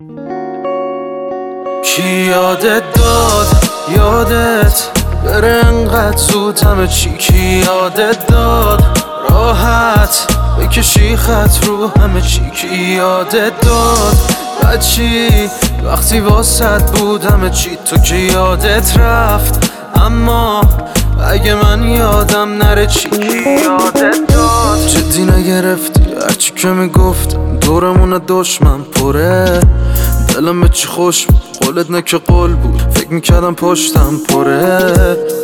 کی یادت داد یادت بره انقدر زود همه چی؟ کی یادت داد راحت بکشی خط رو همه چی؟ کی یادت داد بچی وقتی واسط بود همه چی؟ تو کی یادت رفت اما اگه من یادم نره چی؟ کی یادت داد جدی نگرفتی هرچی که میگفتم دورمون دشمن پره دلم به چی خوش بود قولت نه که قول بود فکر میکردم پشتم پره